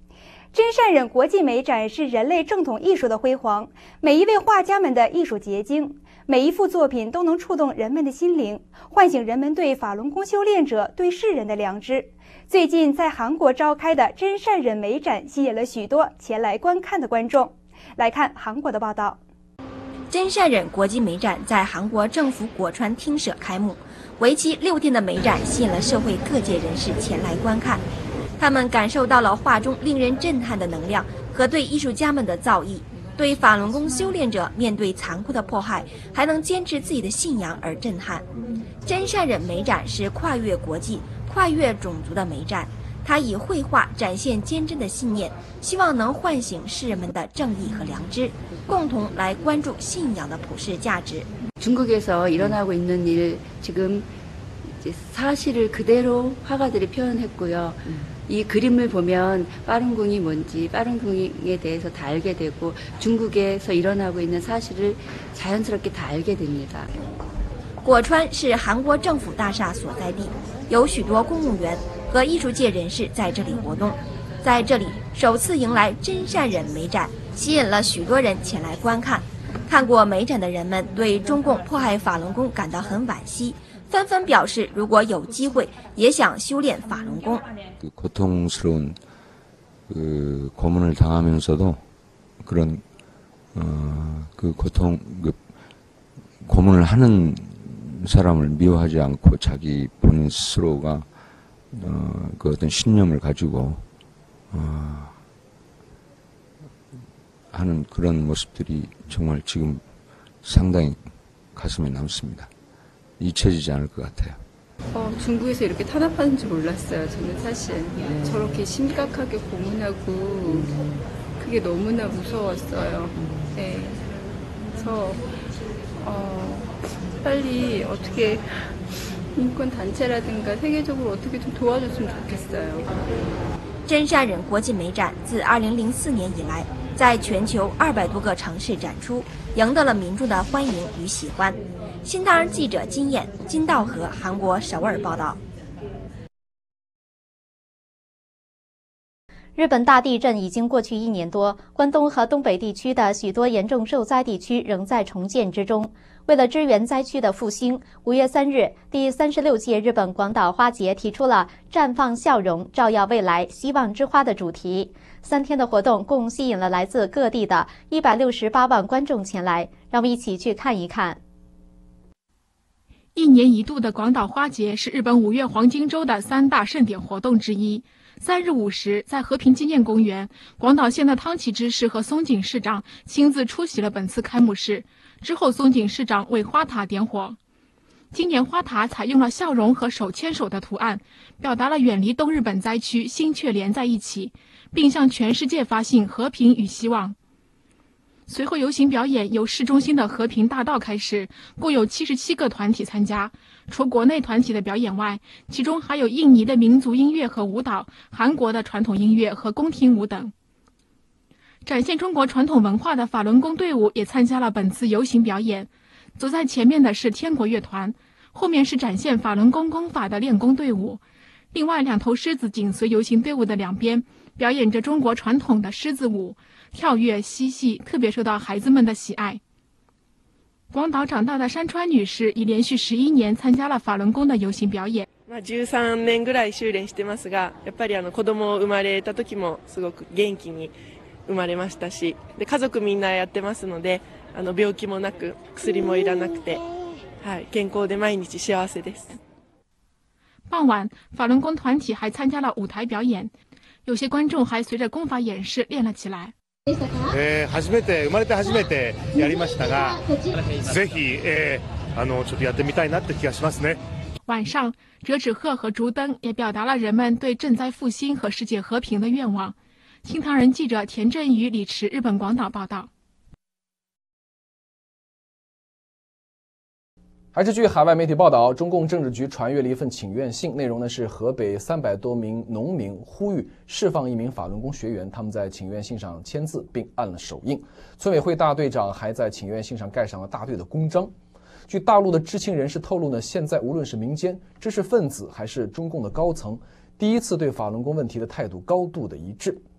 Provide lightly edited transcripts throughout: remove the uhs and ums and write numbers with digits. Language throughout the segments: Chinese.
真善忍国际美展是人类正统艺术的辉煌，每一位画家们的艺术结晶，每一幅作品都能触动人们的心灵，唤醒人们对法轮功修炼者、对世人的良知。最近在韩国召开的真善忍美展吸引了许多前来观看的观众。来看韩国的报道。 真善忍国际美展在韩国政府果川厅舍开幕，为期6天的美展吸引了社会各界人士前来观看。他们感受到了画中令人震撼的能量和对艺术家们的造诣，对法轮功修炼者面对残酷的迫害还能坚持自己的信仰而震撼。真善忍美展是跨越国际、跨越种族的美展，它以绘画展现坚贞的信念，希望能唤醒世人们的正义和良知，共同来关注信仰的普世价值。 중국에서 일어나고 있는 일 지금 이제 사실을 그대로 화가들이 표현했고요. 이 그림을 보면 빠른궁이 뭔지 빠른궁에 대해서 다 알게 되고 중국에서 일어나고 있는 사실을 자연스럽게 다 알게 됩니다. 果川是韩国政府大厦所在地，有许多公务员和艺术界人士在这里活动。在这里首次迎来真善忍美展，吸引了许多人前来观看。看过美展的人们对中共迫害法轮功感到很惋惜，纷纷表示如果有机会也想修炼法轮功。 고통스러운 고문을 당하면서도 그런 그 고통 고문을 하는 사람을 미워하지 않고 자기 본인 스스로가 그 어떤 신념을 가지고 하는 그런 모습들이 정말 지금 상당히 가슴에 남습니다. 잊혀지지 않을 것 같아요. 중국에서 이렇게 탄압하는 줄 몰랐어요. 저는 사실 저렇게 심각하게 고문하고 그게 너무나 무서웠어요. 네. 그래서 빨리 어떻게 인권 단체라든가 세계적으로 어떻게 좀 도와줬으면 좋겠어요. 真善忍国际美展自2004年以来，在全球200多个城市展出，赢得了民众的欢迎与喜欢。新唐人记者金燕、金道和韩国首尔报道。 日本大地震已经过去1年多，关东和东北地区的许多严重受灾地区仍在重建之中。为了支援灾区的复兴，5月3日，第36届日本广岛花节提出了“绽放笑容，照耀未来，希望之花”的主题。3天的活动共吸引了来自各地的168万观众前来，让我们一起去看一看。 1年1度的广岛花节是日本5月黄金周的3大盛典活动之一。3日午时，在和平纪念公园，广岛县的汤崎知事和松井市长亲自出席了本次开幕式。之后，松井市长为花塔点火。今年花塔采用了笑容和手牵手的图案，表达了远离东日本灾区心却连在一起，并向全世界发信和平与希望。随后，游行表演由市中心的和平大道开始，共有77个团体参加。除国内团体的表演外，其中还有印尼的民族音乐和舞蹈、韩国的传统音乐和宫廷舞等。展现中国传统文化的法轮功队伍也参加了本次游行表演。走在前面的是天国乐团，后面是展现法轮功功法的练功队伍。另外2头狮子紧随游行队伍的两边，表演着中国传统的狮子舞，跳跃嬉戏，特别受到孩子们的喜爱。广岛长大的山川女士已连续11年参加了法轮功的游行表演。 13年ぐらい修練してますが、やっぱり子供生まれた時もすごく元気に生まれましたし、で家族みんなやってますので、病気もなく薬もいらなくて、健康で毎日幸せです。 傍晚，法轮功团体还参加了舞台表演，有些观众还随着功法演示练了起来。 生まれて初めてやりましたが、ぜひちょっとやってみたいなって気がしますね。 晚上，折纸鹤和竹灯也表达了人们对赈灾复兴和世界和平的愿望。新唐人记者田振宇、李驰，日本广岛报道。 还是据海外媒体报道，中共政治局传阅了一份请愿信，内容呢是河北300多名农民呼吁释放1名法轮功学员，他们在请愿信上签字并按了手印。村委会大队长还在请愿信上盖上了大队的公章。据大陆的知情人士透露呢，现在无论是民间知识分子还是中共的高层，第一次对法轮功问题的态度高度的一致。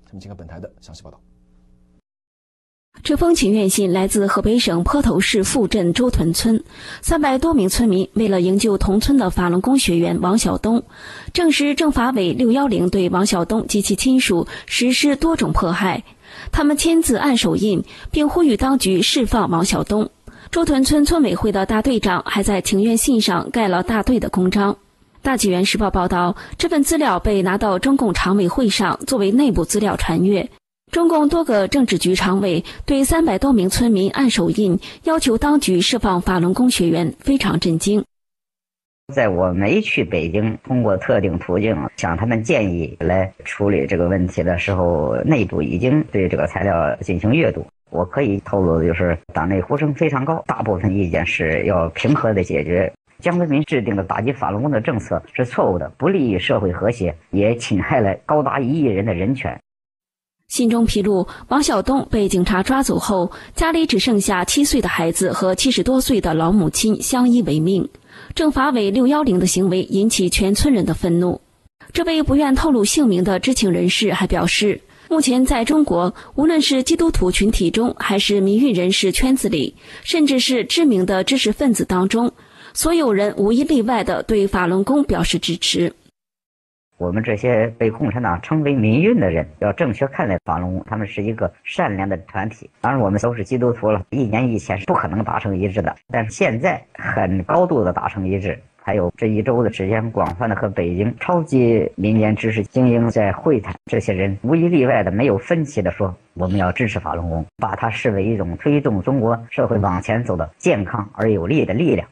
下面请看本台的详细报道。 这封请愿信来自河北省坡头市富镇周屯村，300多名村民为了营救同村的法轮功学员王晓东，证实政法委610对王晓东及其亲属实施多种迫害，他们签字按手印，并呼吁当局释放王晓东。周屯村村委会的大队长还在请愿信上盖了大队的公章。大纪元时报报道，这份资料被拿到中共常委会上作为内部资料传阅。中共多个政治局常委对300多名村民按手印，要求当局释放法轮功学员，非常震惊。 在我没去北京，通过特定途径向他们建议来处理这个问题的时候，内部已经对这个材料进行阅读。我可以透露的就是，党内呼声非常高，大部分意见是要平和的解决。江泽民制定的打击法轮功的政策是错误的，不利于社会和谐，也侵害了高达1亿人的人权。 信中披露，王晓东被警察抓走后，家里只剩下7岁的孩子和70多岁的老母亲相依为命。政法委610的行为引起全村人的愤怒。这位不愿透露姓名的知情人士还表示，目前在中国，无论是基督徒群体中，还是民运人士圈子里，甚至是知名的知识分子当中，所有人无一例外地对法轮功表示支持。 我们这些被共产党称为民运的人，要正确看待法轮功，他们是一个善良的团体。当然我们都是基督徒了，1年以前是不可能达成一致的，但是现在很高度的达成一致。还有这一周的时间，广泛的和北京超级民间知识精英在会谈，这些人无一例外的没有分歧的说，我们要支持法轮功，把它视为一种推动中国社会往前走的健康而有力的力量。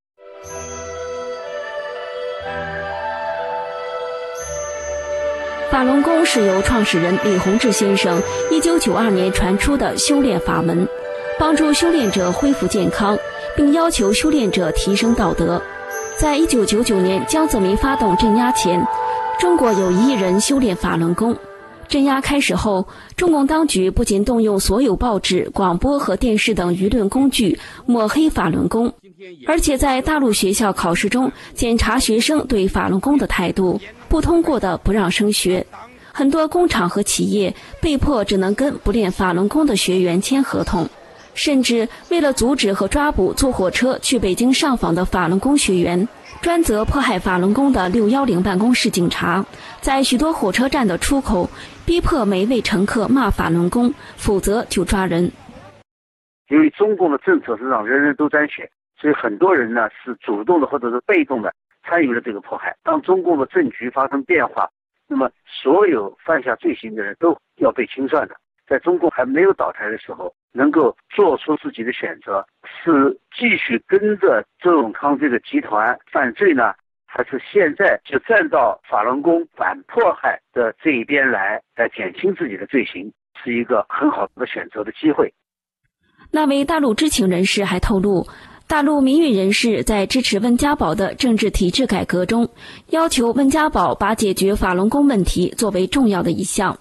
法轮功是由创始人李洪志先生1992年传出的修炼法门，帮助修炼者恢复健康，并要求修炼者提升道德。在1999年江泽民发动镇压前，中国有1亿人修炼法轮功。镇压开始后，中共当局不仅动用所有报纸、广播和电视等舆论工具抹黑法轮功，而且在大陆学校考试中检查学生对法轮功的态度，不通过的不让升学。很多工厂和企业被迫只能跟不练法轮功的学员签合同，甚至为了阻止和抓捕坐火车去北京上访的法轮功学员，专责迫害法轮功的610办公室警察在许多火车站的出口逼迫每一位乘客骂法轮功，否则就抓人。 因为中共的政策是让人人都沾血，所以很多人呢是主动的或者是被动的参与了这个迫害。当中共的政局发生变化，那么所有犯下罪行的人都要被清算的。在中共还没有倒台的时候，能够做出自己的选择，是继续跟着周永康这个集团犯罪呢，还是现在就站到法轮功反迫害的这一边来减轻自己的罪行，是一个很好的选择的机会。 那位大陆知情人士还透露，大陆民运人士在支持温家宝的政治体制改革中，要求温家宝把解决法轮功问题作为重要的一项。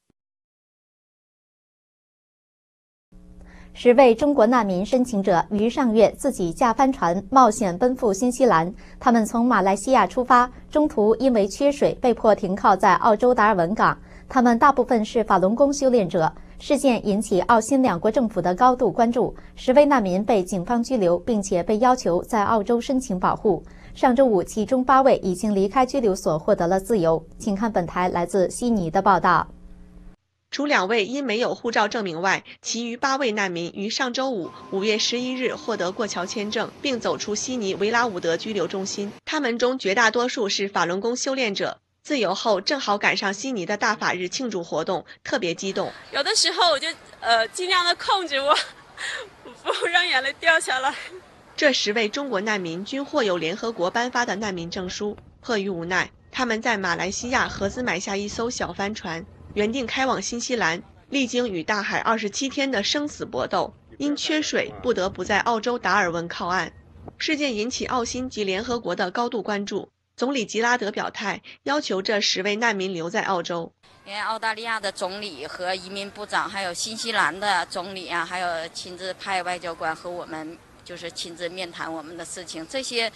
10位中国难民申请者于上月自己驾帆船冒险奔赴新西兰。他们从马来西亚出发，中途因为缺水被迫停靠在澳洲达尔文港。他们大部分是法轮功修炼者。事件引起澳新两国政府的高度关注。10位难民被警方拘留，并且被要求在澳洲申请保护。上周五，其中8位已经离开拘留所，获得了自由。请看本台来自悉尼的报道。 除2位因没有护照证明外，其余8位难民于上周五5月11日获得过桥签证，并走出悉尼维拉伍德拘留中心。他们中绝大多数是法轮功修炼者。自由后正好赶上悉尼的大法日庆祝活动，特别激动。 有的时候我就尽量的控制我，不让眼泪掉下来。 这10位中国难民均获有联合国颁发的难民证书。迫于无奈，他们在马来西亚合资买下一艘小帆船，原定开往新西兰，历经与大海27天的生死搏斗，因缺水不得不在澳洲达尔文靠岸。事件引起澳新及联合国的高度关注。总理吉拉德表态，要求这10位难民留在澳洲。 因为澳大利亚的总理和移民部长，还有新西兰的总理啊，还有亲自派外交官和我们就是亲自面谈我们的事情。这些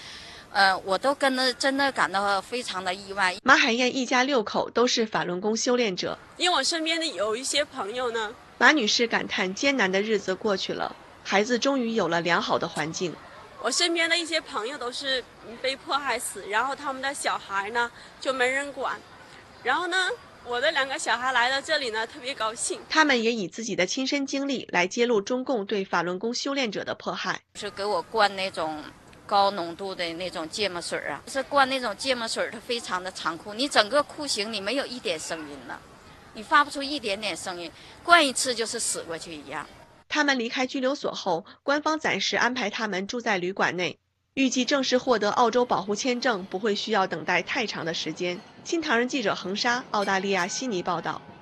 我都真的感到非常的意外。 马海燕一家6口都是法轮功修炼者， 因为我身边的有一些朋友呢。 马女士感叹艰难的日子过去了，孩子终于有了良好的环境。 我身边的一些朋友都是被迫害死，然后他们的小孩呢就没人管，然后呢我的2个小孩来到这里呢特别高兴。 他们也以自己的亲身经历来揭露中共对法轮功修炼者的迫害。 是给我灌那种高浓度的那种芥末水啊，是灌那种芥末水，它非常的残酷，你整个酷刑你没有一点声音了，你发不出一点点声音，灌一次就是死过去一样。 他们离开拘留所后，官方暂时安排他们住在旅馆内，预计正式获得澳洲保护签证不会需要等待太长的时间。新唐人记者恒沙，澳大利亚悉尼报道。